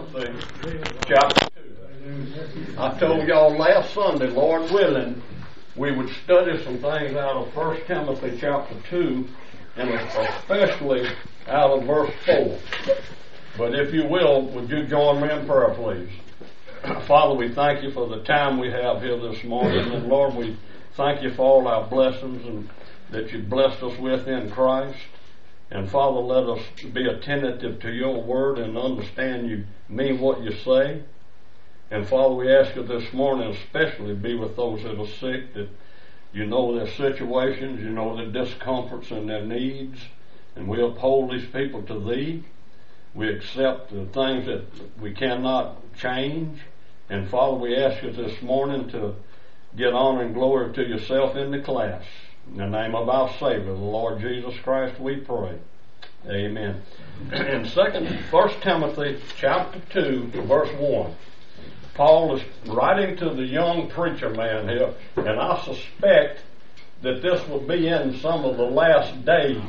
Timothy chapter 2. I told y'all last Sunday, Lord willing, we would study some things out of 1 Timothy chapter 2, and especially out of verse 4. But if you will, would you join me in prayer, please? Father, we thank you for the time we have here this morning, and Lord, we thank you for all our blessings and that you blessed us with in Christ. And Father, let us be attentive to your word and understand you mean what you say. And Father, we ask you this morning especially be with those that are sick, that you know their situations, you know their discomforts and their needs, and we uphold these people to thee. We accept the things that we cannot change. And Father, we ask you this morning to get honor and glory to yourself in the class. In the name of our Savior, the Lord Jesus Christ, we pray. Amen. In 1 Timothy chapter 2, verse 1, Paul is writing to the young preacher man here, and I suspect that this will be in some of the last days.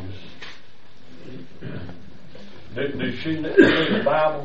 Did she need the Bible?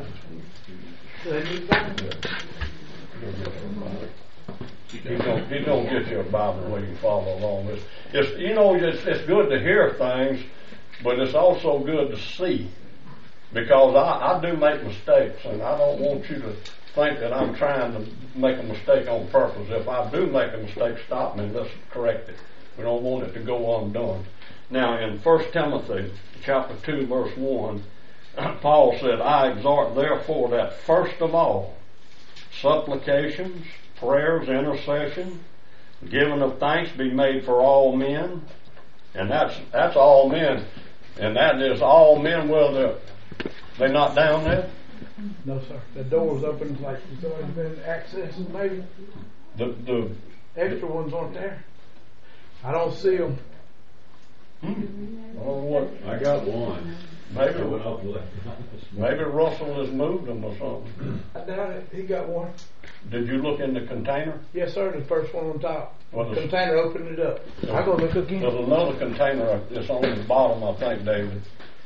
He's gonna get you a Bible where you can follow along. It's good to hear things, but it's also good to see, because I do make mistakes, and I don't want you to think that I'm trying to make a mistake on purpose. If I do make a mistake, stop me and let's correct it. We don't want it to go undone. Now, in 1 Timothy chapter 2, verse 1, Paul said, I exhort therefore that first of all, supplications, prayers, intercession, giving of thanks be made for all men. And that's all men. And that is all men. Well, they're not down there? No, sir. The door's open like it's already been accessed, maybe. The extra ones aren't there. I don't see them. Oh, what? I got one. Maybe Russell has moved them or something. I doubt it. He got one. Did you look in the container? Yes, sir. The first one on top. Well, the container opened it up. I'll go look again. There's another container that's on the bottom, I think, David.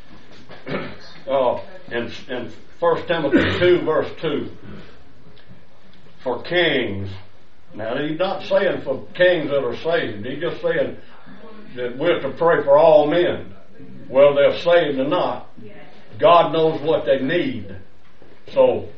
In 1 Timothy 2, verse 2, for kings. Now, he's not saying for kings that are saved. He's just saying that we're to pray for all men, whether they're saved or not. God knows what they need. So,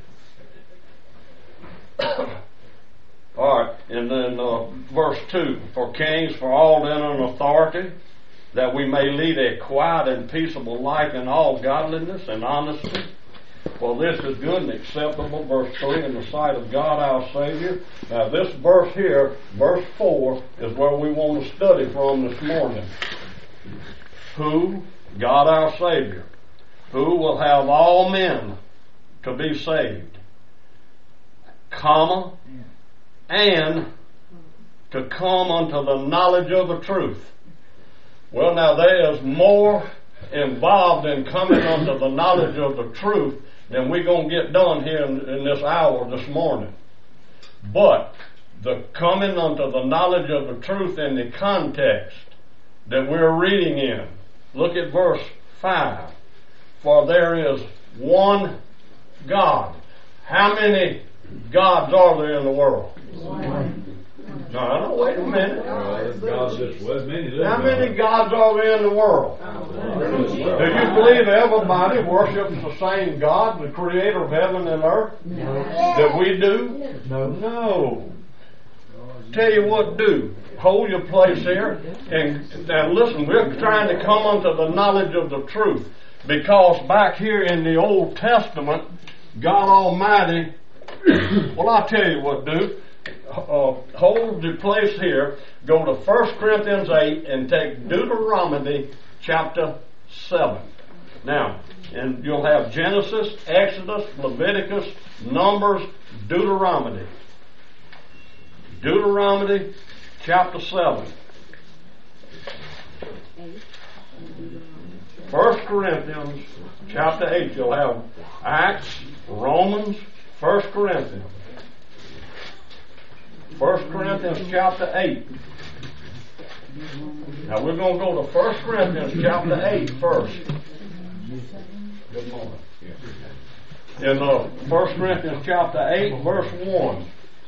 alright, and then verse 2, for kings, for all men in authority, that we may lead a quiet and peaceable life in all godliness and honesty. For this is good and acceptable, verse 3, in the sight of God our Savior. Now this verse here, verse 4, is where we want to study from this morning. Who? God our Savior, who will have all men to be saved, comma, and to come unto the knowledge of the truth. Well, now there is more involved in coming unto the knowledge of the truth than we're going to get done here in this hour this morning. But the coming unto the knowledge of the truth in the context that we're reading in. Look at verse 5. For there is one God. How many gods are there in the world? One. No, wait a minute. How many gods are there in the world? Do you believe everybody worships the same God, the creator of heaven and earth? No. That we do? No. Tell you what, do. Hold your place here. And now listen, we're trying to come unto the knowledge of the truth. Because back here in the Old Testament, God Almighty, well, I'll tell you what, do. Hold your place here. Go to 1 Corinthians 8 and take Deuteronomy chapter 7. Now, and you'll have Genesis, Exodus, Leviticus, Numbers, Deuteronomy. Deuteronomy chapter 7. 1 Corinthians chapter 8. You'll have Acts, Romans, 1 Corinthians. 1 Corinthians chapter 8. Now we're going to go to 1 Corinthians chapter 8 first. Good morning. in 1 Corinthians chapter 8, verse 1.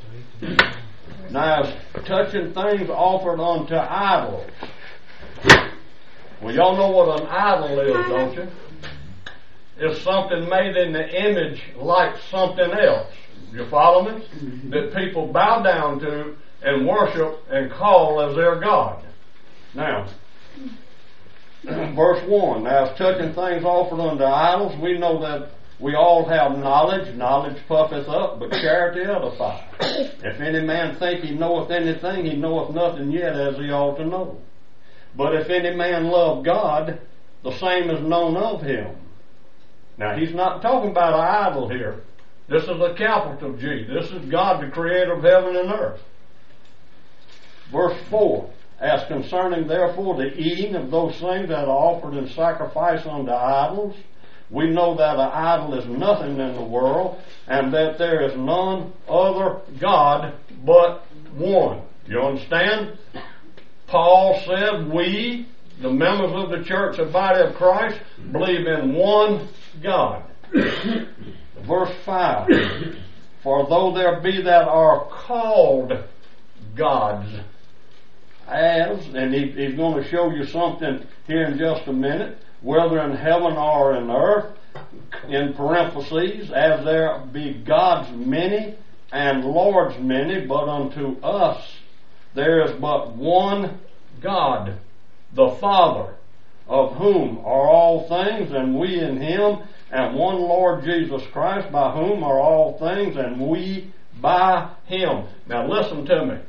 Now, it's touching things offered unto idols. Well, y'all know what an idol is, don't you? It's something made in the image like something else. You follow me? That people bow down to and worship and call as their God. Now, verse 1. Now, as touching things offered unto idols, we know that we all have knowledge. Knowledge puffeth up, but charity edifieth. If any man think he knoweth anything, he knoweth nothing yet as he ought to know. But if any man love God, the same is known of him. Now, he's not talking about an idol here. This is a capital G. This is God, the creator of heaven and earth. Verse 4. As concerning therefore the eating of those things that are offered in sacrifice unto idols, we know that an idol is nothing in the world, and that there is none other God but one. You understand? Paul said we, the members of the church, the body of Christ, believe in one God. Verse 5. For though there be that are called gods, as, and he's going to show you something here in just a minute, whether in heaven or in earth, in parentheses, as there be gods many and lords many, but unto us there is but one God, the Father, of whom are all things, and we in him, and one Lord Jesus Christ, by whom are all things, and we by him. Now listen to me.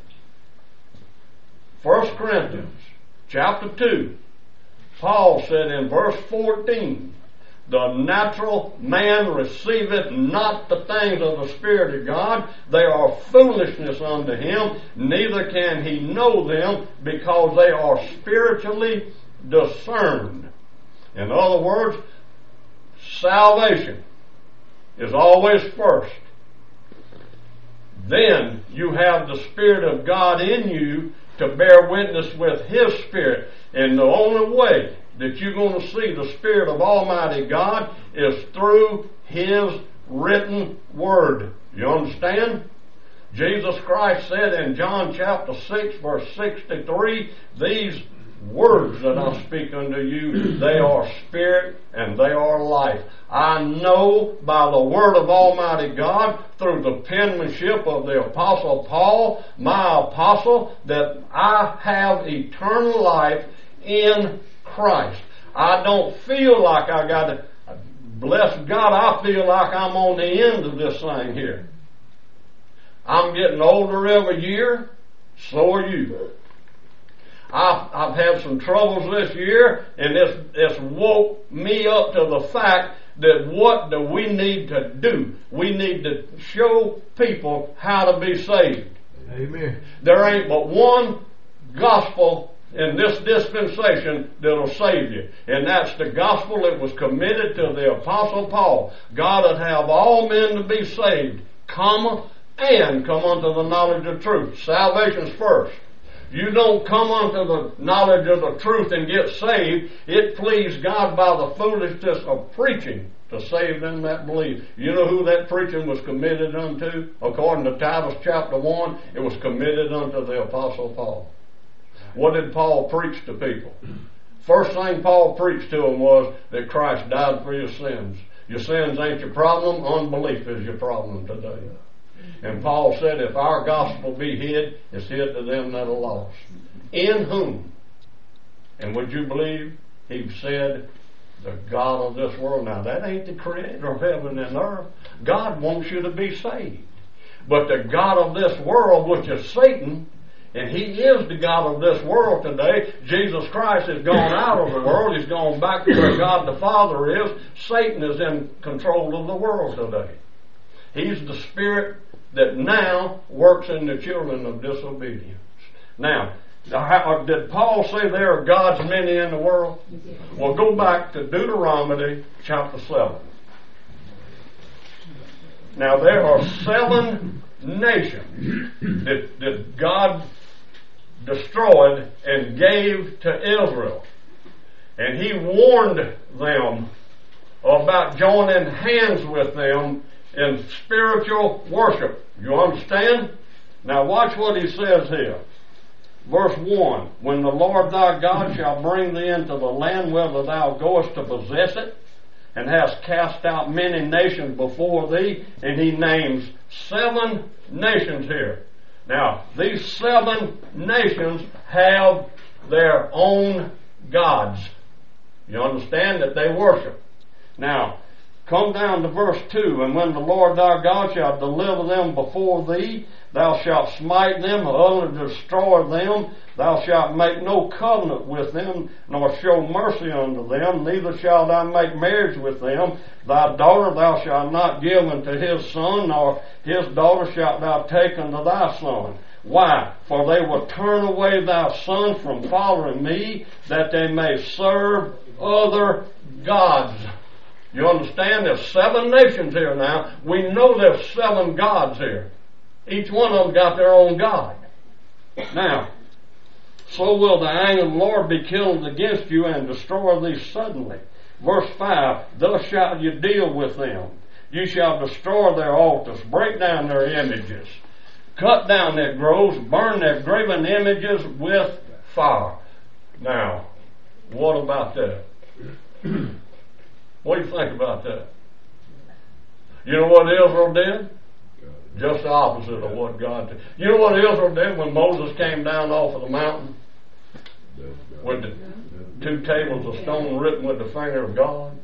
1 Corinthians chapter 2, Paul said in verse 14, the natural man receiveth not the things of the Spirit of God. They are foolishness unto him, neither can he know them, because they are spiritually discerned. In other words, salvation is always first. Then you have the Spirit of God in you to bear witness with His Spirit. And the only way that you're going to see the Spirit of Almighty God is through His written Word. You understand? Jesus Christ said in John chapter 6 verse 63, these words that I speak unto you, they are spirit and they are life. I know by the word of Almighty God, through the penmanship of the Apostle Paul, my apostle, that I have eternal life in Christ. I don't feel like I got to, bless God, I feel like I'm on the end of this thing here. I'm getting older every year, so are you. I've had some troubles this year, and it's woke me up to the fact that what do we need to do? We need to show people how to be saved. Amen. There ain't but one gospel in this dispensation that'll save you, and that's the gospel that was committed to the Apostle Paul. God would have all men to be saved, and come unto the knowledge of truth. Salvation's first. You don't come unto the knowledge of the truth and get saved. It pleased God by the foolishness of preaching to save them that believe. You know who that preaching was committed unto? According to Titus chapter 1, it was committed unto the Apostle Paul. What did Paul preach to people? First thing Paul preached to them was that Christ died for your sins. Your sins ain't your problem. Unbelief is your problem today. And Paul said, if our gospel be hid, it's hid to them that are lost. In whom? And would you believe he said, the God of this world? Now that ain't the creator of heaven and earth. God wants you to be saved. But the God of this world, which is Satan, and he is the God of this world today. Jesus Christ has gone out of the world. He's gone back to where God the Father is. Satan is in control of the world today. He's the spirit that now works in the children of disobedience. Now, did Paul say there are gods many in the world? Well, go back to Deuteronomy chapter 7. Now, there are 7 nations that God destroyed and gave to Israel. And He warned them about joining hands with them in spiritual worship. You understand? Now watch what he says here. Verse 1, when the Lord thy God shall bring thee into the land whither thou goest to possess it, and hast cast out many nations before thee, and he names 7 nations here. Now, these 7 nations have their own gods. You understand that they worship. Now, come down to verse 2, and when the Lord thy God shall deliver them before thee, thou shalt smite them, utterly destroy them. Thou shalt make no covenant with them, nor show mercy unto them, neither shalt thou make marriage with them. Thy daughter thou shalt not give unto his son, nor his daughter shalt thou take unto thy son. Why? For they will turn away thy son from following me, that they may serve other gods. You understand? There's 7 nations here now. We know there's 7 gods here. Each one of them got their own God. Now, so will the anger of the Lord be kindled against you and destroy thee suddenly. Verse 5, thus shall you deal with them. You shall destroy their altars, break down their images, cut down their groves, burn their graven images with fire. Now, what about that? What do you think about that? You know what Israel did? Just the opposite of what God did. You know what Israel did when Moses came down off of the mountain? With the 2 tables of stone written with the finger of God?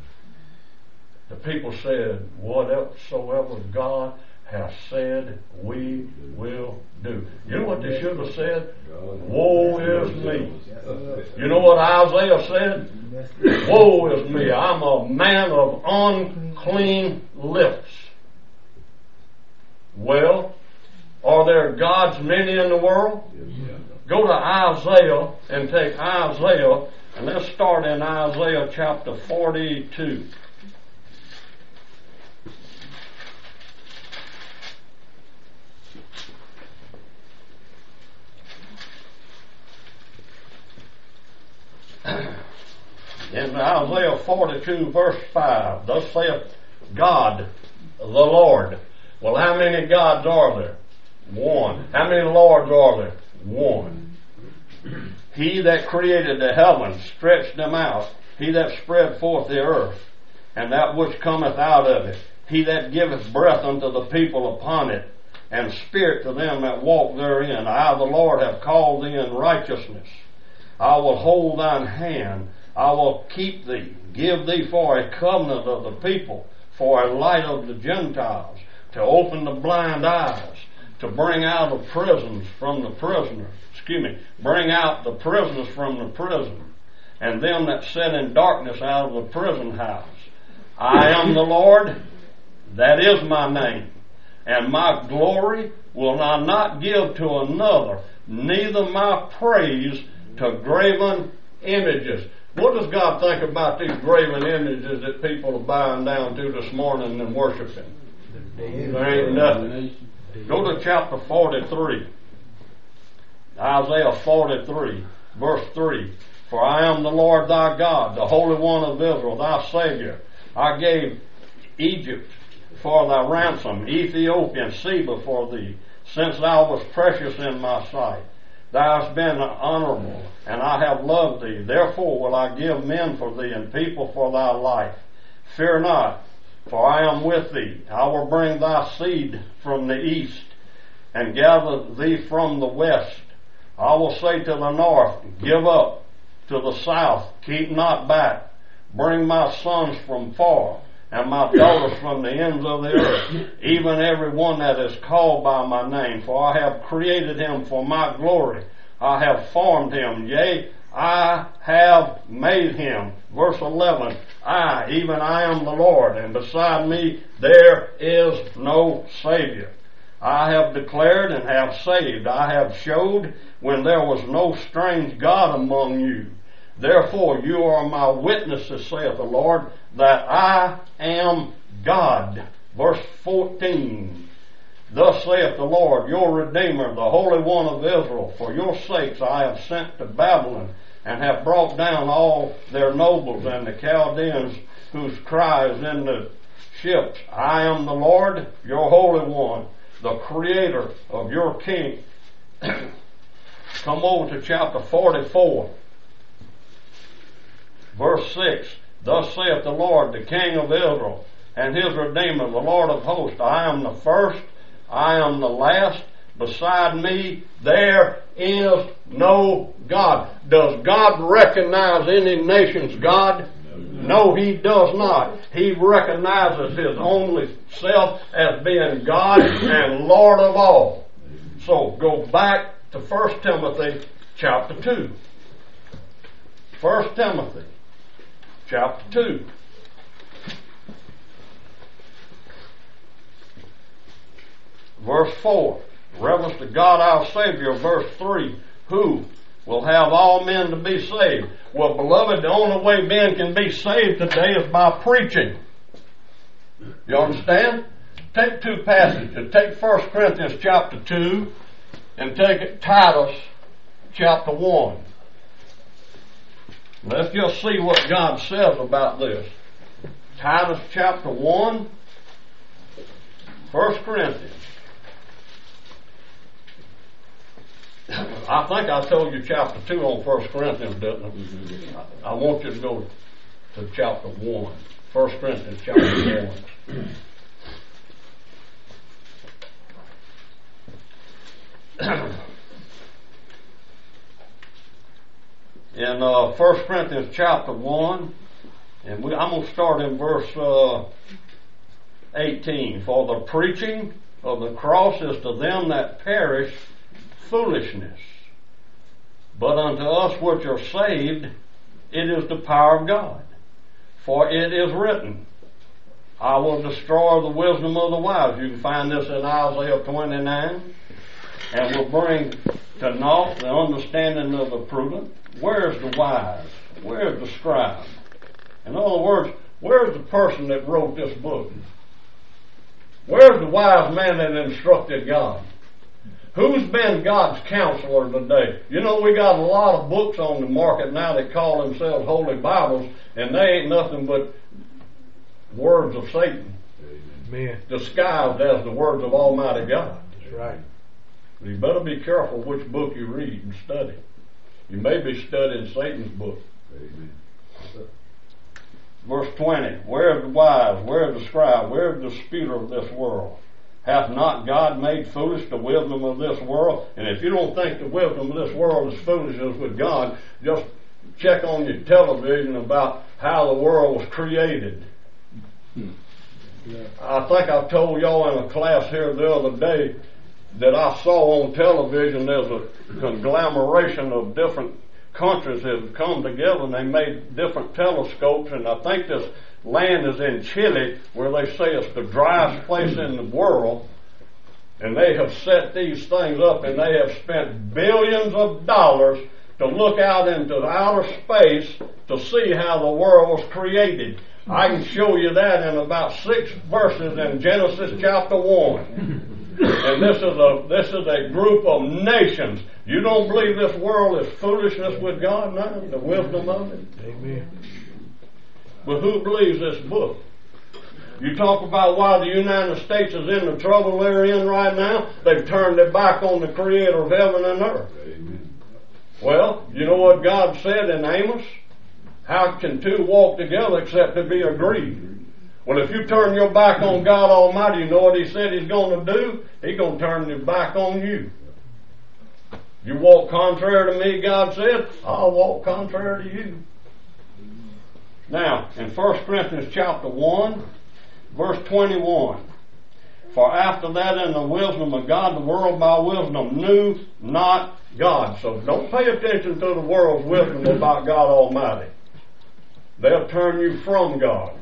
The people said, whatsoever God hath said, we will do. You know what they should have said? Woe is me. You know what Isaiah said? Woe is me. I'm a man of unclean lips. Well, are there gods many in the world? Go to Isaiah and take Isaiah, and let's start in Isaiah chapter 42. In Isaiah 42 verse 5, thus saith God, the Lord. Well, how many gods are there? 1. How many lords are there? 1. He that created the heavens stretched them out. He that spread forth the earth, and that which cometh out of it. He that giveth breath unto the people upon it, and spirit to them that walk therein. I, the Lord, have called thee in righteousness. I will hold thine hand. I will keep thee, give thee for a covenant of the people, for a light of the Gentiles, to open the blind eyes, to bring out the prisons from the prisoners. Bring out the prisoners from the prison, and them that sit in darkness out of the prison house. I am the Lord, that is my name, and my glory will I not give to another, neither my praise to graven images. What does God think about these graven images that people are bowing down to this morning and worshiping? There ain't nothing. Go to chapter 43. Isaiah 43, verse 3. For I am the Lord thy God, the Holy One of Israel, thy Savior. I gave Egypt for thy ransom, Ethiopia and Seba for thee, since thou wast precious in my sight. Thou hast been honorable, and I have loved thee. Therefore will I give men for thee, and people for thy life. Fear not, for I am with thee. I will bring thy seed from the east, and gather thee from the west. I will say to the north, give up, to the south, keep not back. Bring my sons from far, and my daughters from the ends of the earth, even every one that is called by my name. For I have created him for my glory. I have formed him, yea, I have made him. Verse 11, I, even I am the Lord, and beside me there is no Savior. I have declared and have saved. I have showed when there was no strange God among you. Therefore you are my witnesses, saith the Lord, that I am God. Verse 14. Thus saith the Lord, your Redeemer, the Holy One of Israel, for your sakes I have sent to Babylon, and have brought down all their nobles and the Chaldeans whose cry is in the ships, I am the Lord, your Holy One, the Creator of your King. Come over to chapter 44, verse 6. Thus saith the Lord, the King of Israel, and his Redeemer, the Lord of hosts, I am the first, I am the last. Beside me there is no God. Does God recognize any nation's God? No, He does not. He recognizes His only self as being God and Lord of all. So go back to 1 Timothy chapter 2. 1 Timothy chapter 2. Verse 4. Reverence to God our Savior, verse 3, who will have all men to be saved. Well, beloved, the only way men can be saved today is by preaching. You understand? Take two passages. Take 1 Corinthians chapter 2 and take Titus chapter 1. Let's just see what God says about this. Titus chapter 1, 1 Corinthians. I think I told you chapter 2 on 1 Corinthians, didn't I? I want you to go to chapter 1. 1 Corinthians chapter 1. In 1 Corinthians chapter 1, and I'm going to start in verse 18. For the preaching of the cross is to them that perish foolishness, but unto us which are saved it is the power of God. For it is written, I will destroy the wisdom of the wise. You can find this in Isaiah 29. And will bring to naught the understanding of the prudent. Where's the wise? Where's the scribe? In other words, where's the person that wrote this book? Where's the wise man that instructed God? Who's been God's counselor today? You know, we got a lot of books on the market now that call themselves Holy Bibles, and they ain't nothing but words of Satan. Amen. Disguised as the words of Almighty God. That's right. You better be careful which book you read and study. You may be studying Satan's book. Amen. Verse 20. Where is the wise? Where is the scribe? Where is the disputer of this world? Hath not God made foolish the wisdom of this world? And if you don't think the wisdom of this world is foolishness with God, just check on your television about how the world was created. I think I told y'all in a class here the other day that I saw on television there's a conglomeration of different countries that have come together and they made different telescopes, and I think this land is in Chile where they say it's the driest place in the world, and they have set these things up and they have spent billions of dollars to look out into outer space to see how the world was created. I can show you that in about 6 verses in Genesis chapter 1. And this is a group of nations. You don't believe this world is foolishness with God now? The wisdom of it? Amen. But who believes this book? You talk about why the United States is in the trouble they're in right now. They've turned their back on the Creator of heaven and earth. Amen. Well, you know what God said in Amos? How can two walk together except to be agreed? Well, if you turn your back on God Almighty, you know what He said He's going to do? He's going to turn His back on you. You walk contrary to me, God said, I'll walk contrary to you. Now, in 1 Corinthians chapter 1, verse 21, for after that in the wisdom of God, the world by wisdom knew not God. So don't pay attention to the world's wisdom about God Almighty. They'll turn you from God.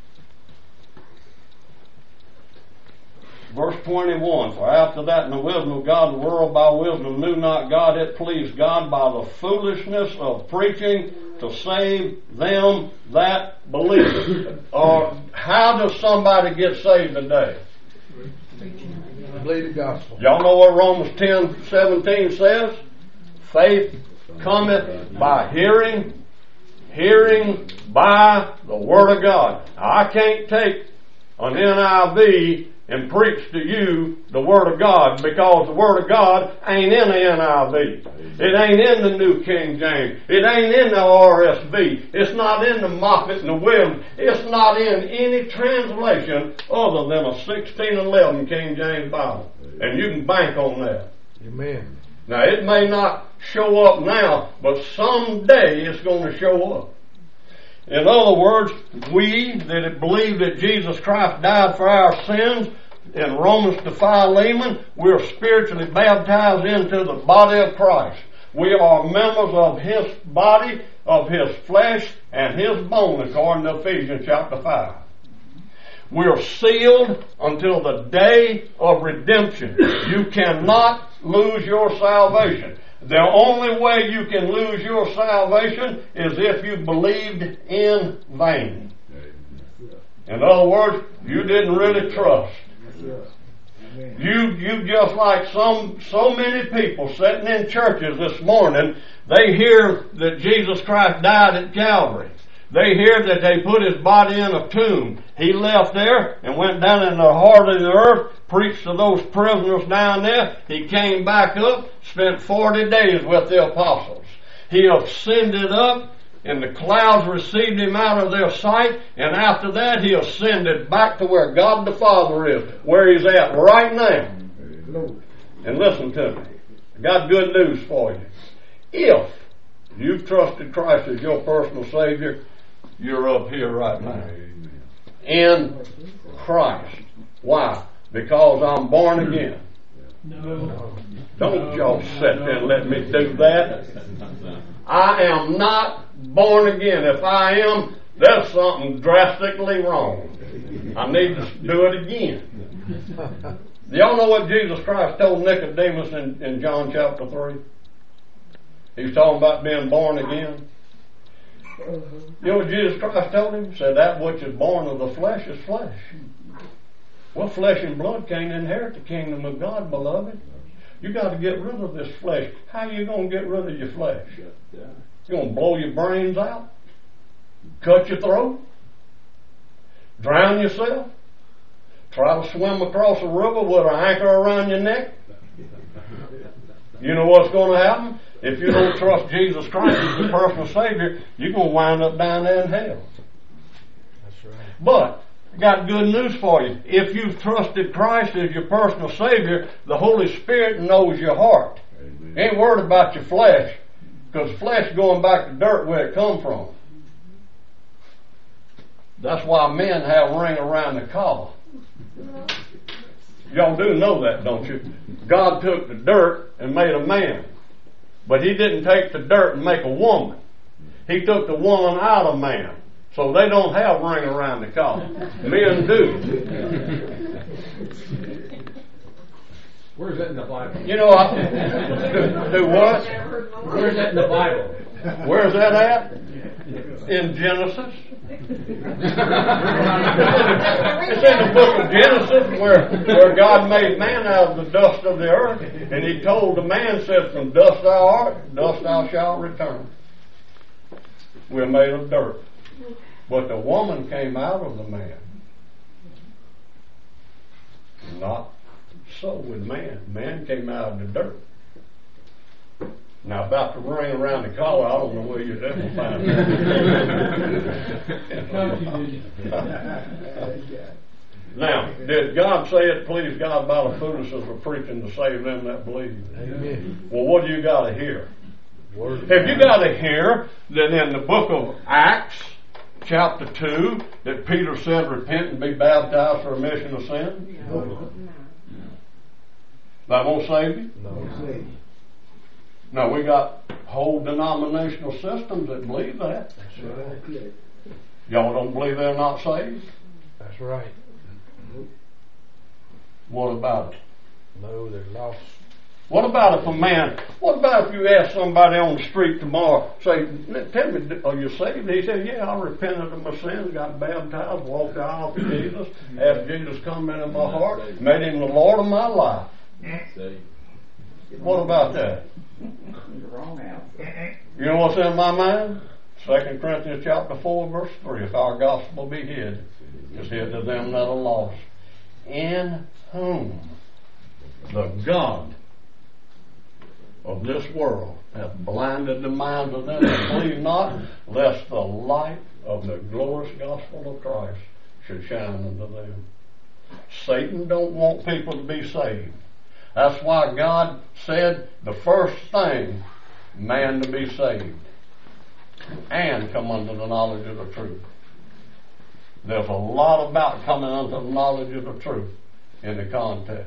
Verse 21, for after that in the wisdom of God, the world by wisdom knew not God. It pleased God by the foolishness of preaching to save them that believe. Or how does somebody get saved today? Believe the gospel. Y'all know what Romans 10:17 says? Faith cometh by hearing, Hearing by the Word of God. Now, I can't take an NIV and preach to you the Word of God, because the Word of God ain't in the NIV. It ain't in the New King James. It ain't in the RSV. It's not in the Moffat and the Williams. It's not in any translation other than a 1611 King James Bible. And you can bank on that. Amen. Now, it may not show up now, but someday it's going to show up. In other words, we that believe that Jesus Christ died for our sins, in Romans to Philemon, we're spiritually baptized into the body of Christ. We are members of His body, of His flesh, and His bone, according to Ephesians chapter 5. We are sealed until the day of redemption. You cannot lose your salvation. The only way you can lose your salvation is if you believed in vain. In other words, you didn't really trust. You just like so many people sitting in churches this morning, they hear that Jesus Christ died at Calvary. They hear that they put His body in a tomb. He left there and went down in the heart of the earth, preached to those prisoners down there. He came back up, spent 40 days with the apostles. He ascended up, and the clouds received Him out of their sight, and after that He ascended back to where God the Father is, where He's at right now. And listen to me. I got good news for you. If you've trusted Christ as your personal Savior, you're up here right now. In Christ. Why? Because I'm born again. No. Don't y'all sit there and let me do that. I am not born again. If I am, there's something drastically wrong. I need to do it again. Do y'all know what Jesus Christ told Nicodemus in John chapter 3? He's talking about being born again. You know what Jesus Christ told him? He said, that which is born of the flesh is flesh. Well, flesh and blood can't inherit the kingdom of God, beloved. You got to get rid of this flesh. How are you going to get rid of your flesh? You going to blow your brains out? Cut your throat? Drown yourself? Try to swim across a river with an anchor around your neck? You know what's going to happen? If you don't trust Jesus Christ as your personal Savior, you're going to wind up down there in hell. That's right. But I got good news for you. If you've trusted Christ as your personal Savior, the Holy Spirit knows your heart. Amen. Ain't worried about your flesh, because flesh is going back to dirt where it come from. That's why men have a ring around the collar. Y'all do know that, don't you? God took the dirt and made a man. But He didn't take the dirt and make a woman. He took the woman out of man. So they don't have a ring around the collar. Men do. Where's that in the Bible? You know, do what? Where's that in the Bible? Where's that at? In Genesis. It's in the book of Genesis where God made man out of the dust of the earth, and He told the man, said, from dust thou art, dust thou shalt return. We're made of dirt. But the woman came out of the man. Not so with man. Man came out of the dirt. Now, about the ring around the collar, I don't know where you'd ever find it. Now, did God say it please God by the foolishness of preaching to save them that believe? Amen. Well, what do you got to hear? Have you got to hear that in the book of Acts, chapter 2, that Peter said, repent and be baptized for remission of sin? No. That won't save you? No. Now, we got whole denominational systems that believe that. That's right. Y'all don't believe they're not saved? That's right. What about it? No, they're lost. What about if you ask somebody on the street tomorrow, say, tell me, are you saved? He said, yeah, I repented of my sins, got baptized, walked out with Jesus, asked Jesus to come into my heart, made Him the Lord of my life. What about that? You know what's in my mind? 2 Corinthians chapter 4 verse 3, if our gospel be hid, is hid to them that are lost, in whom the God of this world hath blinded the minds of them that believe not, lest the light of the glorious gospel of Christ should shine unto them. Satan don't want people to be saved. That's why God said the first thing, man to be saved and come unto the knowledge of the truth. There's a lot about coming unto the knowledge of the truth in the context.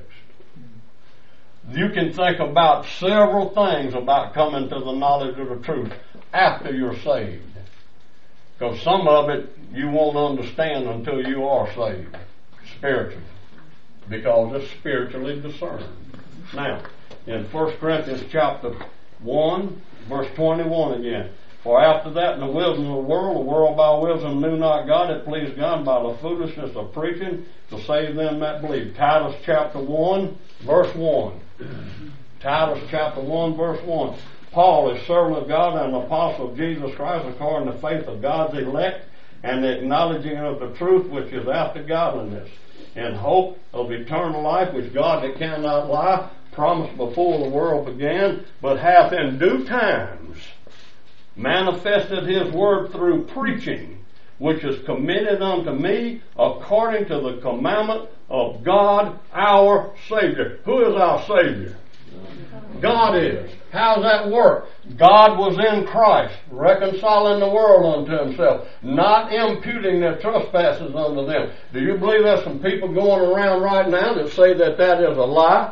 You can think about several things about coming to the knowledge of the truth after you're saved. Because some of it you won't understand until you are saved, spiritually. Because it's spiritually discerned. Now, in 1 Corinthians chapter 1, verse 21 again. For after that in the wisdom of the world by wisdom knew not God, it pleased God by the foolishness of preaching to save them that believe. Titus chapter 1, verse 1. Titus chapter 1, verse 1. Paul is servant of God and an apostle of Jesus Christ according to the faith of God's elect and the acknowledging of the truth which is after godliness, in hope of eternal life, which God that cannot lie promised before the world began, but hath in due times manifested his word through preaching, which is committed unto me according to the commandment of God our Savior. Who is our Savior? God is. How does that work? God was in Christ, reconciling the world unto himself, not imputing their trespasses unto them. Do you believe there's some people going around right now that say that that is a lie?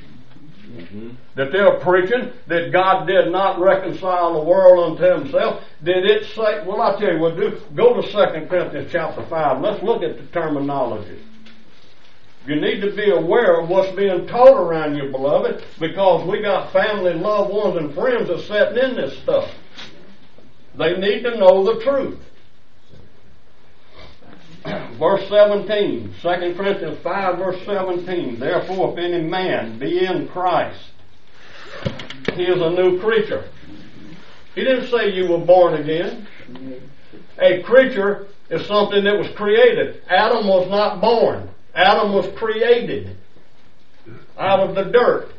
That they're preaching that God did not reconcile the world unto himself? Did it say, well, I'll tell you what, go to 2 Corinthians chapter 5. Let's look at the terminology. You need to be aware of what's being taught around you, beloved, because we got family, loved ones, and friends that's sitting in this stuff. They need to know the truth. Verse 17, 2 Corinthians 5, verse 17. Therefore, if any man be in Christ, he is a new creature. He didn't say you were born again. A creature is something that was created. Adam was not born. Adam was created out of the dirt.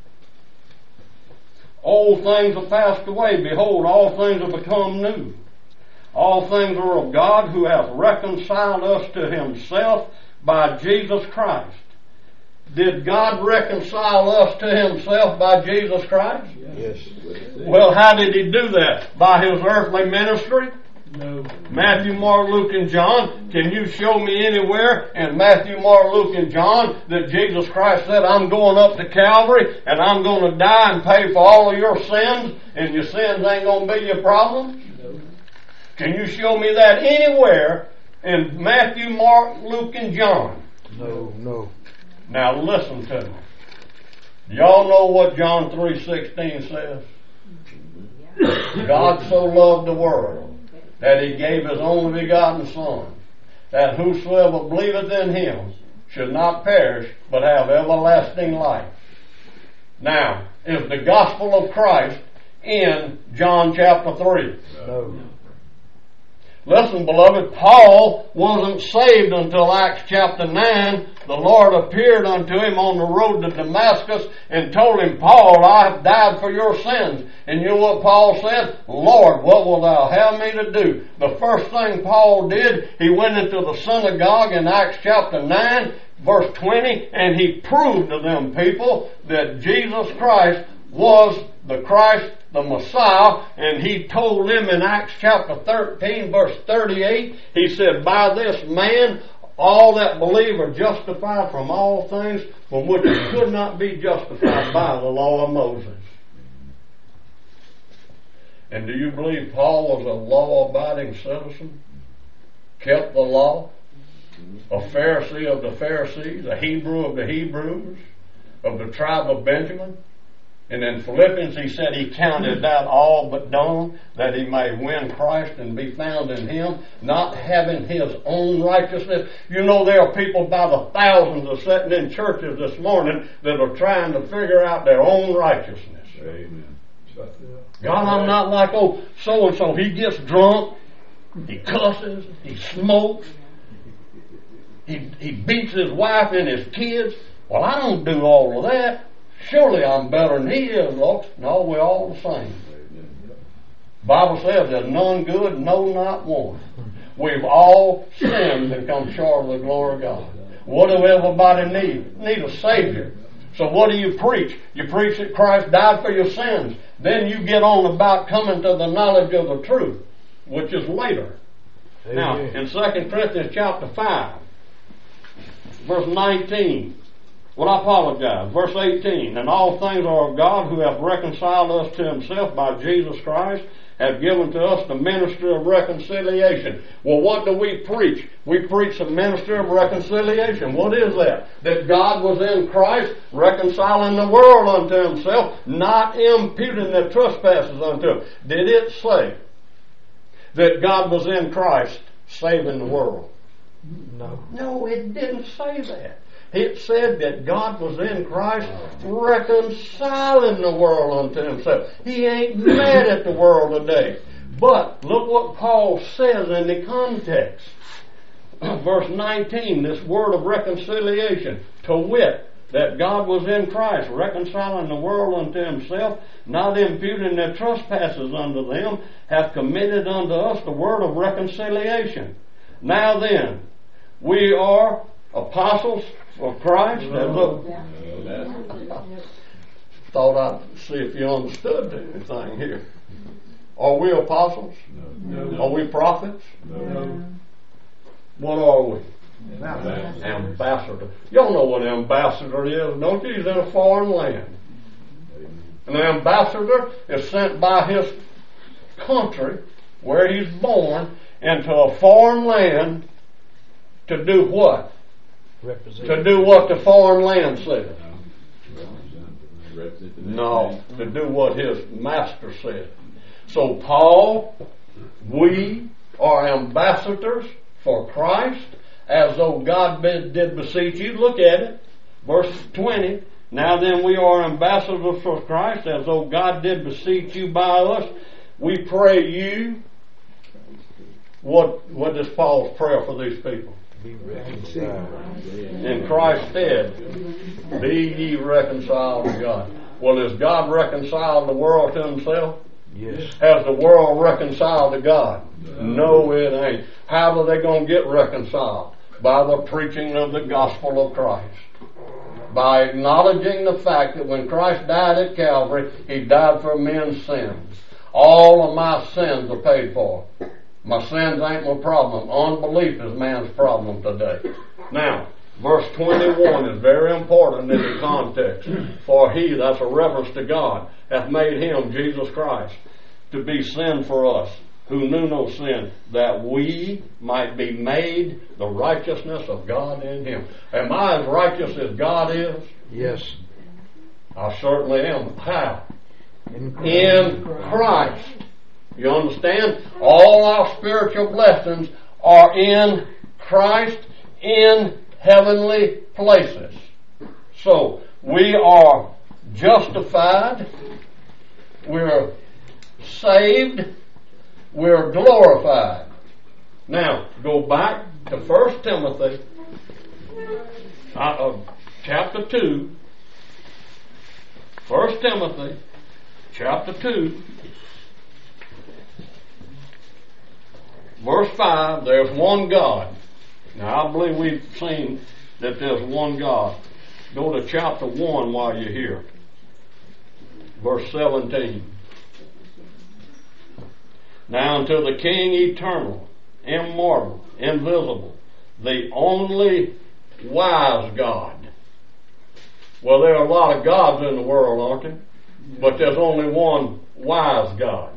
Old things have passed away. Behold, all things have become new. All things are of God, who hath reconciled us to himself by Jesus Christ. Did God reconcile us to himself by Jesus Christ? Yes. Well, how did he do that? By his earthly ministry? No. Matthew, Mark, Luke, and John. Can you show me anywhere in Matthew, Mark, Luke, and John that Jesus Christ said, I'm going up to Calvary and I'm going to die and pay for all of your sins, and your sins ain't going to be your problem? No. Can you show me that anywhere in Matthew, Mark, Luke, and John? No. Now listen to me. Y'all know what John 3:16 says? God so loved the world that he gave his only begotten Son, that whosoever believeth in him should not perish, but have everlasting life. Now, is the gospel of Christ in John chapter 3? No. Listen, beloved, Paul wasn't saved until Acts chapter 9. The Lord appeared unto him on the road to Damascus and told him, Paul, I have died for your sins. And you know what Paul said? Lord, what wilt thou have me to do? The first thing Paul did, he went into the synagogue in Acts chapter 9, verse 20, and he proved to them people that Jesus Christ was the Christ, the Messiah, and he told them in Acts chapter 13, verse 38, he said, by this man all that believe are justified from all things from which they could not be justified by the law of Moses. And do you believe Paul was a law-abiding citizen? Kept the law? A Pharisee of the Pharisees? A Hebrew of the Hebrews? Of the tribe of Benjamin? And in Philippians he said he counted that all but dung, that he may win Christ and be found in him, not having his own righteousness. You know, there are people by the thousands are sitting in churches this morning that are trying to figure out their own righteousness. Amen. God, I'm not like old so-and-so. He gets drunk, he cusses, he smokes, he beats his wife and his kids. Well, I don't do all of that. Surely I'm better than he is, Lord. No, we're all the same. Bible says there's none good, no, not one. We've all sinned and come short of the glory of God. What do everybody need? Need a Savior. So what do you preach? You preach that Christ died for your sins. Then you get on about coming to the knowledge of the truth, which is later. Amen. Now, in 2 Corinthians chapter 5, verse 19, well, I apologize, verse 18, and all things are of God, who hath reconciled us to himself by Jesus Christ, have given to us the ministry of reconciliation. Well, what do we preach? We preach the ministry of reconciliation. What is that? That God was in Christ reconciling the world unto himself, not imputing their trespasses unto him. Did it say that God was in Christ saving the world? No. No, it didn't say that. It said that God was in Christ reconciling the world unto himself. He ain't mad at the world today. But look what Paul says in the context. Verse 19, this word of reconciliation, to wit, that God was in Christ reconciling the world unto himself, not imputing their trespasses unto them, hath committed unto us the word of reconciliation. Now then, we are apostles for Christ. Thought I'd see if you understood anything here. Are we apostles? No. Are we prophets? No. What are we? Ambassador. Y'all know what an ambassador is, don't you? He's in a foreign land. An ambassador is sent by his country, where he's born, into a foreign land to do what? To do what the foreign land says. No, to do what his master said. So Paul, we are ambassadors for Christ, as though God did beseech you. Look at it. Verse 20. Now then we are ambassadors for Christ, as though God did beseech you by us. We pray you. What is Paul's prayer for these people? Be reconciled. In Christ's stead, be ye reconciled to God. Well, is God reconciled the world to himself? Yes. Has the world reconciled to God? No, it ain't. How are they going to get reconciled? By the preaching of the gospel of Christ. By acknowledging the fact that when Christ died at Calvary, he died for men's sins. All of my sins are paid for. My sins ain't my problem. Unbelief is man's problem today. Now, verse 21 is very important in the context. For he, that's a reference to God, hath made him, Jesus Christ, to be sin for us, who knew no sin, that we might be made the righteousness of God in him. Am I as righteous as God is? Yes. I certainly am. How? In Christ. You understand? All our spiritual blessings are in Christ in heavenly places. So, we are justified, we're saved, we're glorified. Now, go back to 1 Timothy chapter 2. 1 Timothy chapter 2. Verse 5, there's one God. Now, I believe we've seen that there's one God. Go to chapter 1 while you're here. Verse 17. Now unto the King eternal, immortal, invisible, the only wise God. Well, there are a lot of gods in the world, aren't there? But there's only one wise God.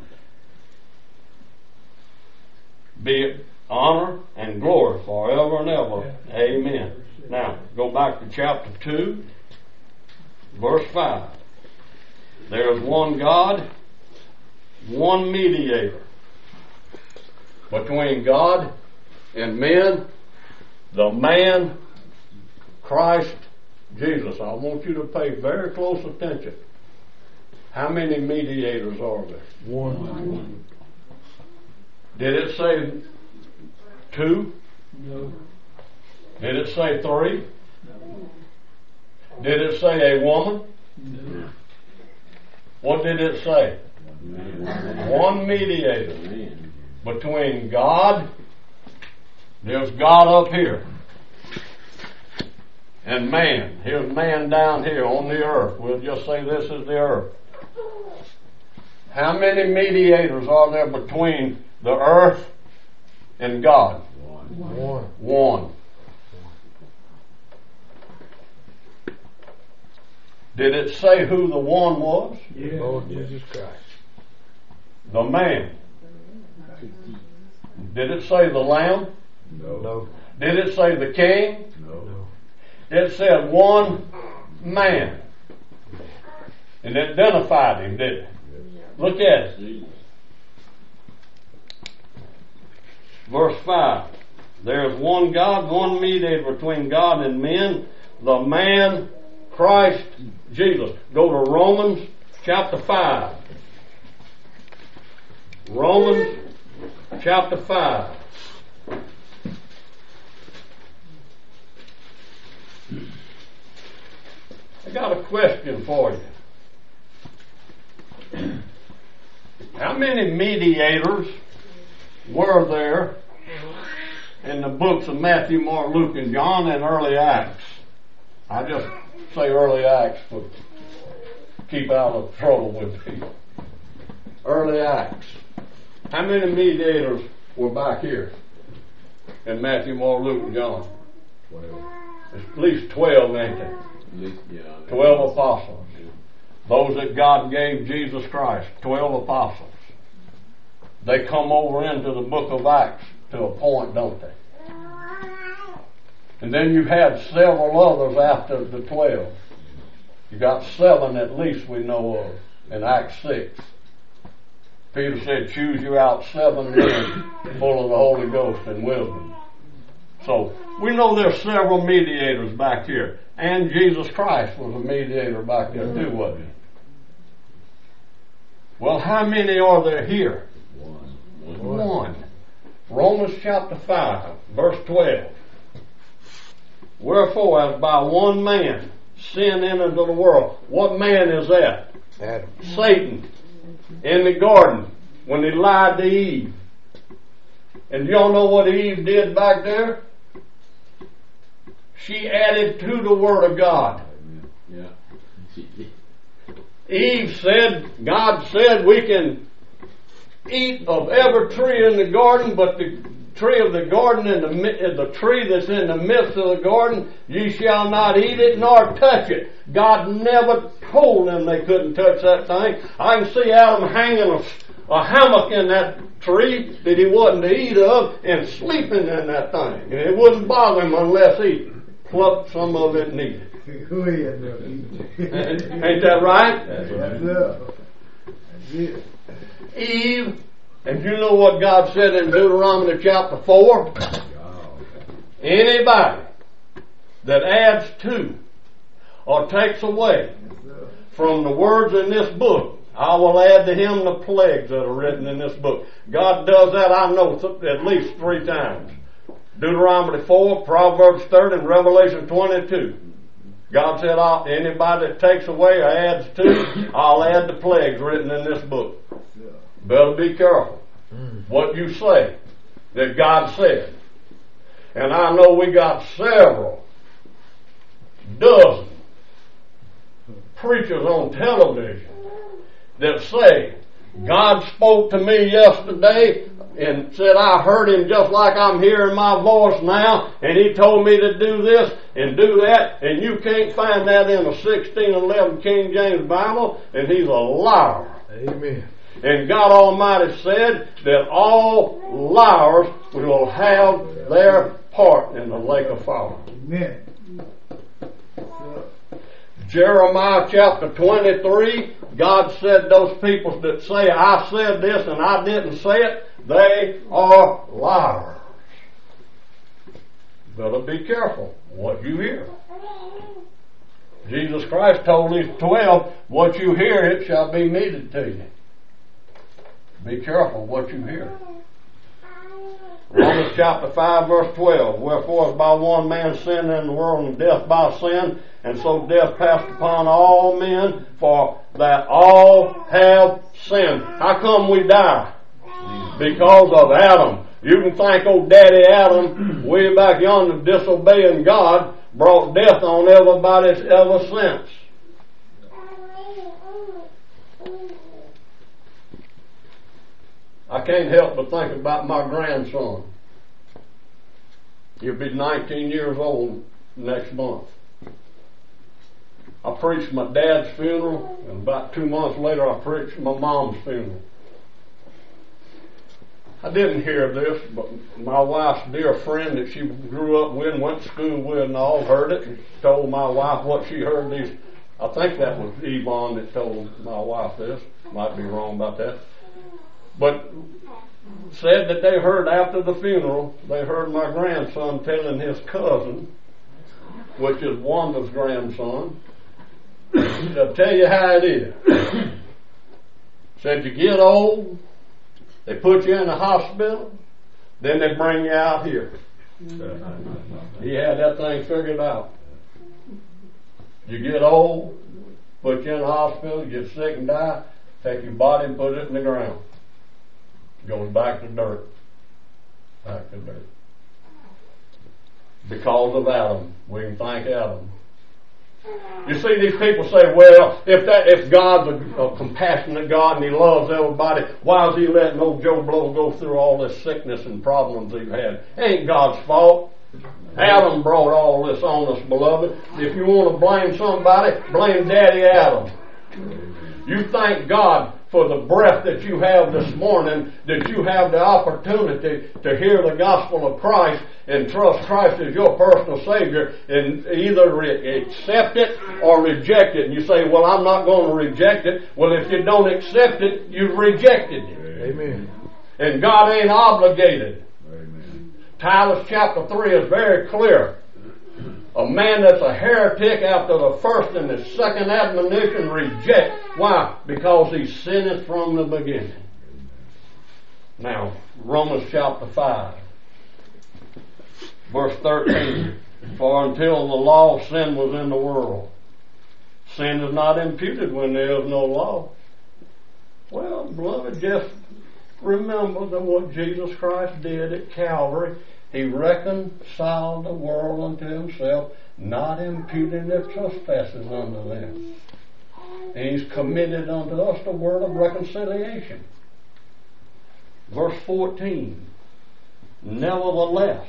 Be it honor and glory forever and ever. Amen. Now, go back to chapter 2, verse 5. There is one God, one mediator between God and men, the man, Christ Jesus. I want you to pay very close attention. How many mediators are there? One. Did it say 2? No. Did it say 3? Did it say a woman? No. What did it say? One mediator between God. There's God up here. And man. Here's man down here on the earth. We'll just say this is the earth. How many mediators are there between the earth and God? One. Did it say who the one was? Yeah. Lord Jesus Christ. The man. Did it say the lamb? No. Did it say the king? No. It said one man. And it identified him, didn't it? Look at it. Verse 5. There's one God, one mediator between God and men, the man Christ Jesus. Go to Romans chapter 5. Romans chapter 5. I got a question for you. How many mediators were there in the books of Matthew, Mark, Luke, and John and early Acts? I just say early Acts to keep out of trouble with people. Early Acts. How many mediators were back here in Matthew, Mark, Luke, and John? 12. At least 12, ain't there? 12 apostles. Those that God gave Jesus Christ, 12 apostles. They come over into the book of Acts to a point, don't they? And then you had several others after the 12. You got 7 at least we know of in Acts 6. Peter said, choose you out 7 men full of the Holy Ghost and wisdom. So we know there's several mediators back here. And Jesus Christ was a mediator back there too, wasn't he? Well, how many are there here? One. Romans chapter 5, verse 12. Wherefore, as by one man sin entered into the world. What man is that? Adam. Satan. In the garden, when he lied to Eve. And y'all know what Eve did back there? She added to the Word of God. Yeah. Eve said, God said we can eat of every tree in the garden, but the tree of the garden and the tree that's in the midst of the garden, ye shall not eat it nor touch it. God never told them they couldn't touch that thing. I can see Adam hanging a hammock in that tree that he wasn't to eat of and sleeping in that thing. And it wouldn't bother him unless he plucked some of it and eat it. Ain't that right? That's right. Eve, and you know what God said in Deuteronomy chapter 4? Anybody that adds to or takes away from the words in this book, I will add to him the plagues that are written in this book. God does that, I know, at least 3 times. Deuteronomy 4, Proverbs 30, and Revelation 22. God said, anybody that takes away or adds to, I'll add the plagues written in this book. Better be careful what you say that God said. And I know we got several dozen preachers on television that say, God spoke to me yesterday and said I heard him just like I'm hearing my voice now, and he told me to do this and do that, and you can't find that in a 1611 King James Bible, and he's a liar. Amen. And God Almighty said that all liars will have their part in the lake of fire. Amen. Jeremiah chapter 23, God said those people that say, I said this and I didn't say it, they are liars. Better be careful what you hear. Jesus Christ told these 12, what you hear, it shall be meted to you. Be careful what you hear. Romans chapter 5 verse 12, wherefore as by one man sin in the world, and death by sin, and so death passed upon all men, for that all have sinned. How come we die? Because of Adam. You can thank old Daddy Adam, way back yonder, disobeying God, brought death on everybody ever since. I can't help but think about my grandson. He'll be 19 years old next month. I preached my dad's funeral, and about 2 months later I preached my mom's funeral. I didn't hear this, but my wife's dear friend that she grew up with and went to school with and all heard it and told my wife what she heard these. I think that was Yvonne that told my wife this. Might be wrong about that. But said that they heard after the funeral, they heard my grandson telling his cousin, which is Wanda's grandson, I'll tell you how it is. Said you get old, they put you in the hospital, then they bring you out here. He had that thing figured out. You get old, put you in the hospital, get sick and die, take your body and put it in the ground. Goes back to dirt. Back to dirt. Because of Adam. We can thank Adam. You see, these people say, well, if God's a compassionate God and He loves everybody, why is He letting old Joe Blow go through all this sickness and problems he's had? It ain't God's fault. Adam brought all this on us, beloved. If you want to blame somebody, blame Daddy Adam. You thank God for the breath that you have this morning, that you have the opportunity to hear the gospel of Christ and trust Christ as your personal Savior, and either accept it or reject it. And you say, well, I'm not going to reject it. Well, if you don't accept it, you've rejected it. Amen. And God ain't obligated. Amen. Titus chapter 3 is very clear. A man that's a heretic after the first and the second admonition reject. Why? Because he sinned from the beginning. Now, Romans chapter 5, verse 13. For until the law, sin was in the world. Sin is not imputed when there is no law. Well, beloved, just remember that what Jesus Christ did at Calvary. He reconciled the world unto Himself, not imputing their trespasses unto them. And He's committed unto us the word of reconciliation. Verse 14. Nevertheless,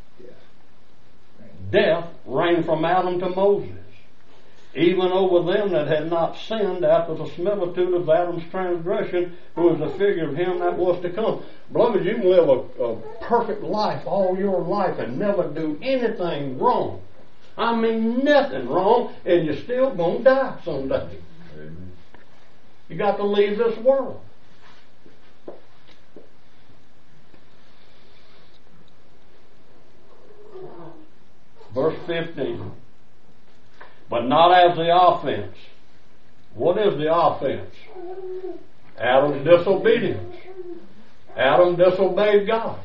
death reigned from Adam to Moses, even over them that had not sinned after the similitude of Adam's transgression, who is the figure of him that was to come. Beloved, you can live a perfect life all your life and never do anything wrong. I mean nothing wrong, and you're still going to die someday. Amen. You got to leave this world. Verse 15. But not as the offense. What is the offense? Adam's disobedience. Adam disobeyed God.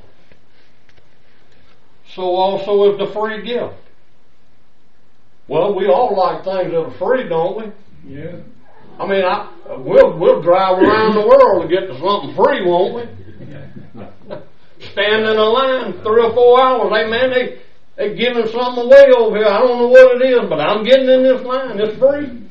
So also is the free gift. Well, we all like things that are free, don't we? Yeah. I mean, we'll drive around the world to get to something free, won't we? Stand in a line 3 or 4 hours. Hey, man, they're giving something away over here. I don't know what it is, but I'm getting in this line. It's free.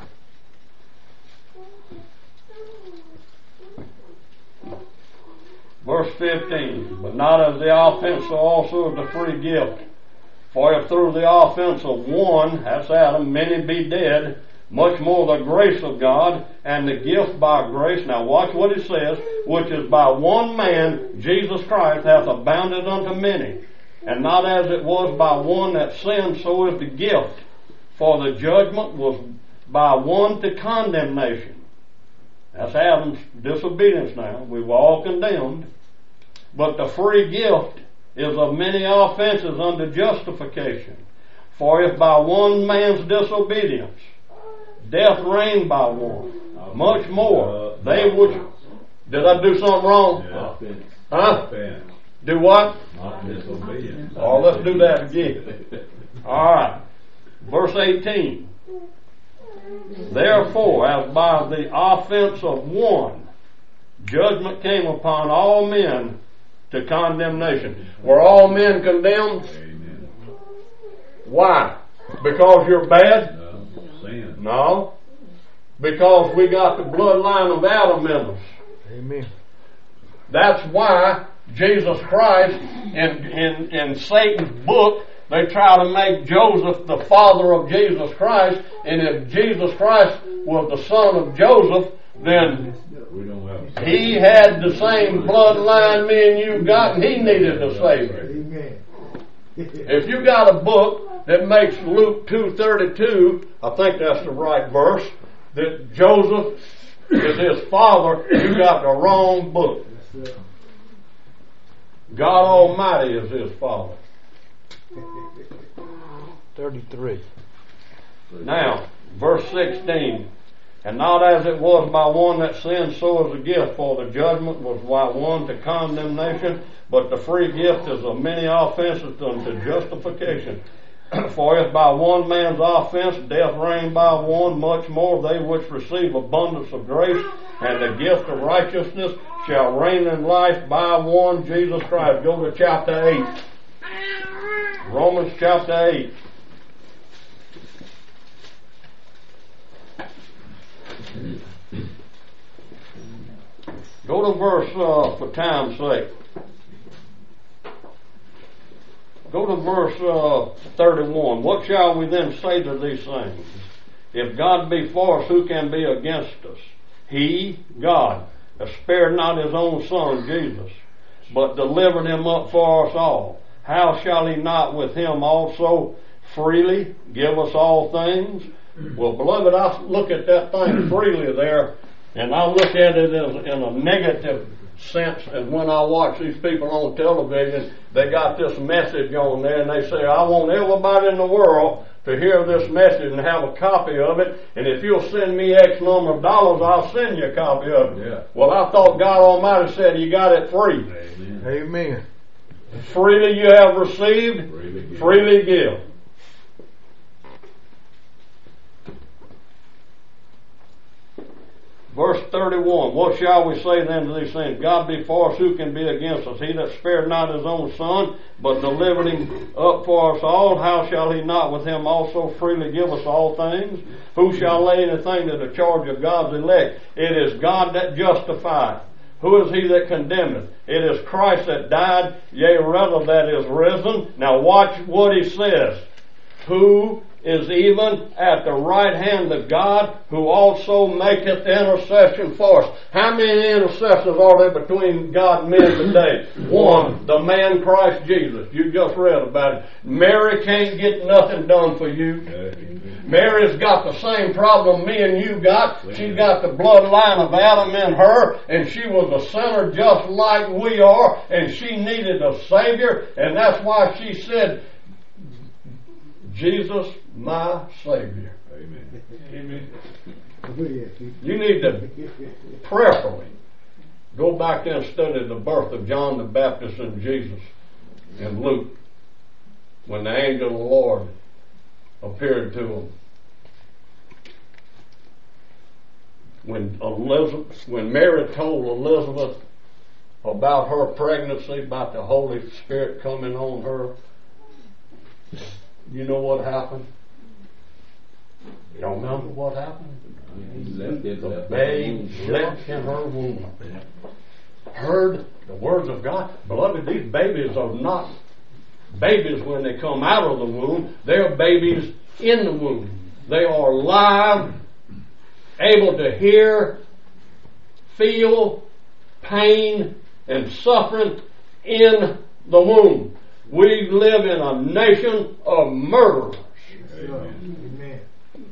Verse 15. But not as the offense, so also as the free gift. For if through the offense of one, that's Adam, many be dead, much more the grace of God and the gift by grace. Now watch what it says. Which is by one man, Jesus Christ, hath abounded unto many. And not as it was by one that sinned, so is the gift. For the judgment was by one to condemnation. That's Adam's disobedience now. We were all condemned. But the free gift is of many offenses unto justification. For if by one man's disobedience death reigned by one, much more they which... Did I do something wrong? Yeah. Huh? Offense. Do what? Not disobedience. Oh, let's do that again. Alright. Verse 18. Therefore, as by the offense of one, judgment came upon all men to condemnation. Were all men condemned? Amen. Why? Because you're bad? No. Sin. No. Because we got the bloodline of Adam in us. Amen. That's why Jesus Christ, in Satan's book, they try to make Joseph the father of Jesus Christ, and if Jesus Christ was the son of Joseph, then We don't have. he had the same bloodline me and you got, and he needed a Savior. Amen. If you got a book that makes Luke 2:32, I think that's the right verse, that Joseph is his father, you got the wrong book. God Almighty is his father. 33. Now, verse 16. And not as it was by one that sinned, so is a gift, for the judgment was by one to condemnation, but the free gift is of many offenses unto justification. For if by one man's offense death reigned by one, much more they which receive abundance of grace and the gift of righteousness shall reign in life by one, Jesus Christ. Go to chapter 8. Romans chapter 8. Go to verse, for time's sake. Go to verse 31. What shall we then say to these things? If God be for us, who can be against us? He, God, has spared not his own Son, Jesus, but delivered him up for us all. How shall he not with him also freely give us all things? Well, beloved, I look at that thing freely there, and I look at it as in a negative sense. And when I watch these people on television, they got this message on there, and they say, I want everybody in the world to hear this message and have a copy of it, and if you'll send me X number of dollars, I'll send you a copy of it. Yeah. Well, I thought God Almighty said you got it free. Amen. Amen. Freely you have received, freely give. Verse 31, what shall we say then to these things? God be for us, who can be against us? He that spared not his own Son, but delivered him up for us all, how shall he not with him also freely give us all things? Who shall lay anything to the charge of God's elect? It is God that justifieth. Who is he that condemneth? It is Christ that died, yea, rather that is risen. Now watch what he says. Who is even at the right hand of God, who also maketh intercession for us. How many intercessors are there between God and men today? One, the man Christ Jesus. You just read about it. Mary can't get nothing done for you. Mary's got the same problem me and you got. She's got the bloodline of Adam in her, and she was a sinner just like we are, and she needed a Savior, and that's why she said, Jesus, my Savior. Amen. Amen. You need to prayerfully go back and study the birth of John the Baptist and Jesus in Luke, when the angel of the Lord appeared to him. When Mary told Elizabeth about her pregnancy, about the Holy Spirit coming on her, you know what happened? You don't remember what happened? The babe slept in her womb. Heard the words of God. Beloved, these babies are not babies when they come out of the womb. They're babies in the womb. They are live, able to hear, feel pain and suffering in the womb. We live in a nation of murderers. Amen.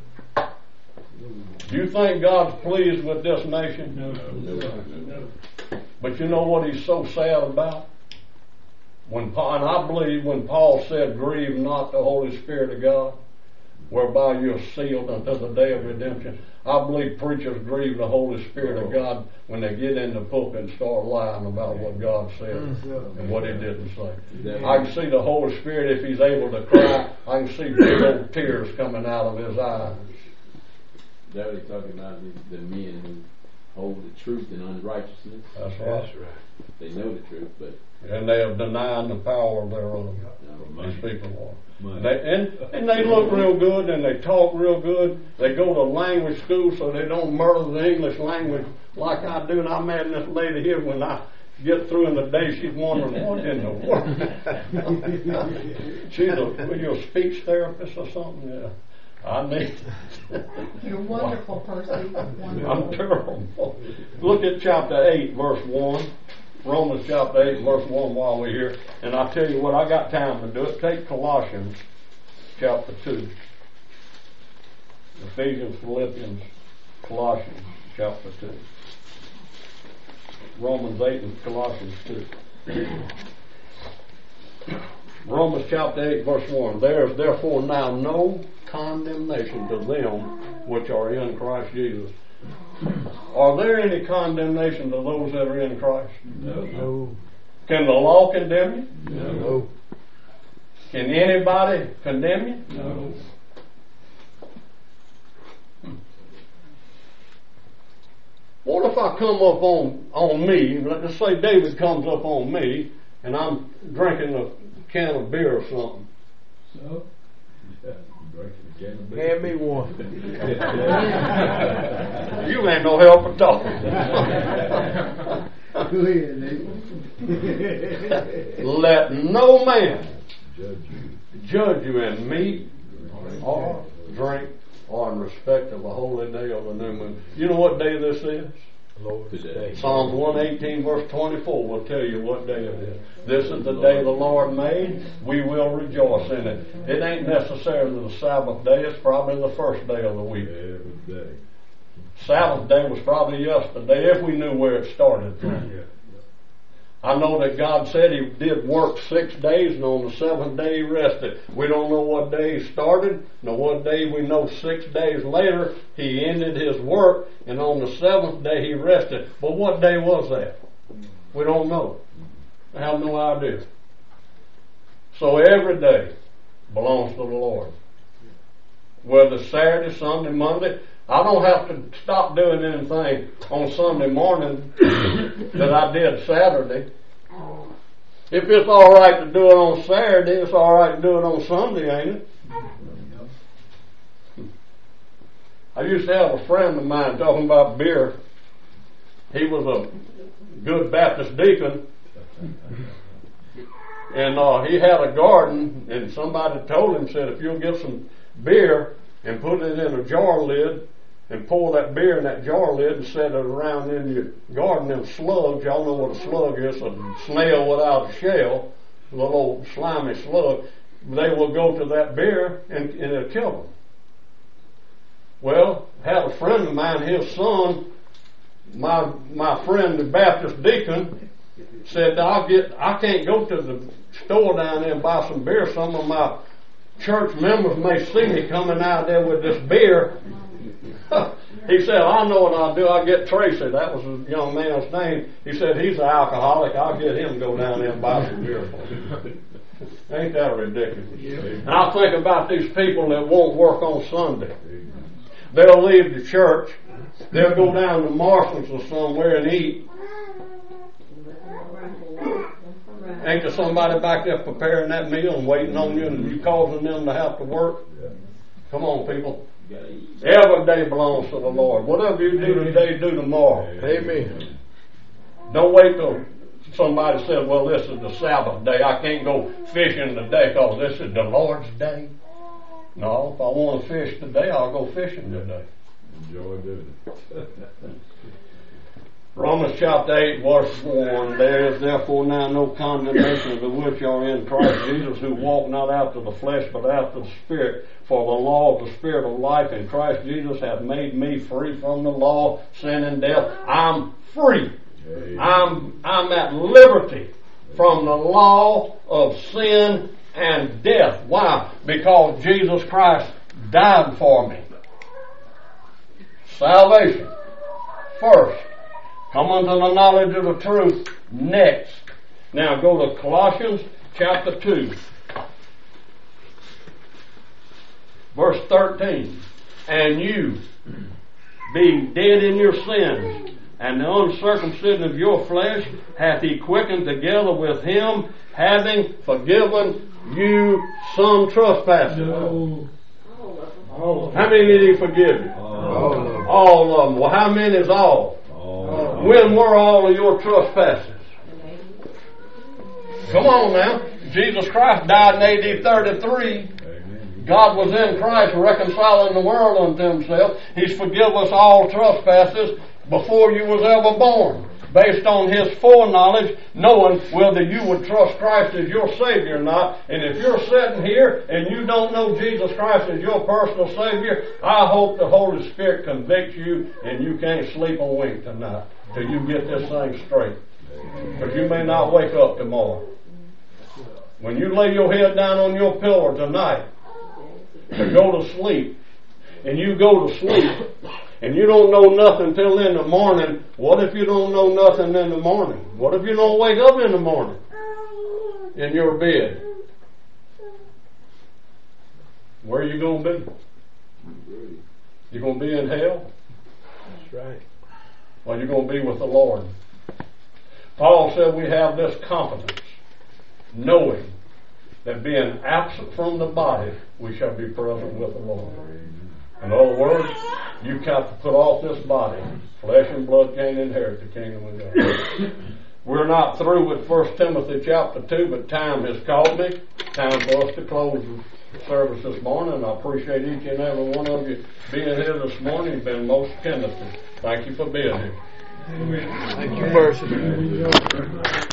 Do you think God's pleased with this nation? No. But you know what he's so sad about? When Paul, and I believe when Paul said, grieve not the Holy Spirit of God, whereby you're sealed until the day of redemption, I believe preachers grieve the Holy Spirit of God when they get in the pulpit and start lying about what God said and what He didn't say. I can see the Holy Spirit, if He's able to cry, I can see big old tears coming out of His eyes. That was talking about the men who hold the truth in unrighteousness. That's right. They know the truth, but and they have denied the power thereof. These people are. And they look real good and they talk real good. They go to language school so they don't murder the English language like I do. And I'm having this lady here, when I get through in the day, she's wondering what in the world. She's a speech therapist or something. Yeah. I need. You're a wonderful person. Wonderful. I'm terrible. Look at chapter 8, verse 1. Romans chapter 8, verse 1 while we're here. And I'll tell you what, I got time to do it. Take Colossians chapter 2. Ephesians, Philippians, Colossians chapter 2. Romans 8 and Colossians 2. Romans chapter 8, verse 1. There is therefore now no condemnation to them which are in Christ Jesus. Are there any condemnation to those that are in Christ? No. Can the law condemn you? No. Can anybody condemn you? No. What if I come up on me, let's say David comes up on me, and I'm drinking a can of beer or something. So? Hand Hand me one. You ain't no help at all. Go ahead, Nate. Let no man Judge you. in meat or drink or in respect of a holy day or the new moon. You know what day this is? Lord's Day. Psalms 118 verse 24 will tell you what day it is. This is the day the Lord made. We will rejoice in it. It ain't necessarily the Sabbath day. It's probably the first day of the week. Every day. Sabbath day was probably yesterday if we knew where it started from. Yeah. I know that God said He did work 6 days, and on the seventh day He rested. We don't know what day He started, nor what day. We know 6 days later He ended His work, and on the seventh day He rested. But what day was that? We don't know. I have no idea. So every day belongs to the Lord. Whether Saturday, Sunday, Monday, I don't have to stop doing anything on Sunday morning that I did Saturday. If it's all right to do it on Saturday, it's all right to do it on Sunday, ain't it? I used to have a friend of mine talking about beer. He was a good Baptist deacon, and he had a garden, and somebody told him, said, if you'll get some beer and put it in a jar lid, and pour that beer in that jar lid and set it around in your garden, them slugs, y'all know what a slug is, a snail without a shell, a little old slimy slug, they will go to that beer and it'll kill them. Well, I had a friend of mine, his son, my friend the Baptist deacon, said, I can't go to the store down there and buy some beer. Some of my church members may see me coming out there with this beer. He said, I know what I'll do. I'll get Tracy. That was a young man's name. He said, he's an alcoholic. I'll get him to go down there and buy some beer for me. Ain't that ridiculous? Yeah. And I think about these people that won't work on Sunday. They'll leave the church. They'll go down to Marston's or somewhere and eat. Ain't there somebody back there preparing that meal and waiting on you, and you causing them to have to work? Come on, people. Every day belongs to the Lord. Whatever you do today, do tomorrow. Amen. Don't wait till somebody says, well, this is the Sabbath day. I can't go fishing today because this is the Lord's day. No, if I want to fish today, I'll go fishing today. Enjoy doing it. Romans chapter 8, verse 1, there is therefore now no condemnation of the which are in Christ Jesus, who walk not after the flesh, but after the Spirit. For the law of the Spirit of life in Christ Jesus hath made me free from the law, sin, and death. I'm free. I'm at liberty from the law of sin and death. Why? Because Jesus Christ died for me. Salvation first. Come unto the knowledge of the truth next. Now go to Colossians chapter 2. Verse 13. And you, being dead in your sins, and the uncircumcision of your flesh, hath he quickened together with him, having forgiven you some trespasses. No. How many did he forgive you? All of them. Well, how many is all? When were all of your trespasses? Come on now. Jesus Christ died in AD 33. God was in Christ reconciling the world unto himself. He's forgiven us all trespasses before you was ever born. Based on his foreknowledge, knowing whether you would trust Christ as your Savior or not. And if you're sitting here and you don't know Jesus Christ as your personal Savior, I hope the Holy Spirit convicts you and you can't sleep a wink tonight till you get this thing straight. Because you may not wake up tomorrow. When you lay your head down on your pillow tonight to go to sleep, and you go to sleep, and you don't know nothing till in the morning, what if you don't know nothing in the morning? What if you don't wake up in the morning in your bed? Where are you going to be? You going to be in hell? That's right. Or you going to be with the Lord? Paul said we have this confidence, knowing that being absent from the body, we shall be present with the Lord. In other words, you got to put off this body. Flesh and blood can't inherit the kingdom of God. We're not through with 1 Timothy chapter 2, but time has called me. Time for us to close the service this morning. I appreciate each and every one of you being here this morning. You've been most tentative. Thank you for being here. Thank you, Mercy.